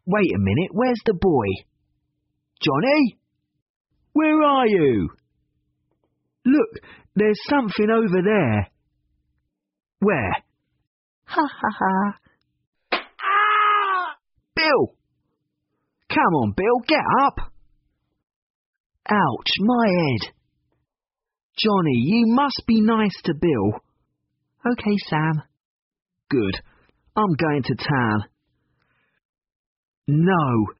Wait a minute, where's the boy? Johnny? Where are you? Look, there's something over there. Where? Ha ha ha. Ah! Bill! Come on, Bill, get up! Ouch, my head. Johnny, you must be nice to Bill. Okay, Sam. Good. I'm going to town. No,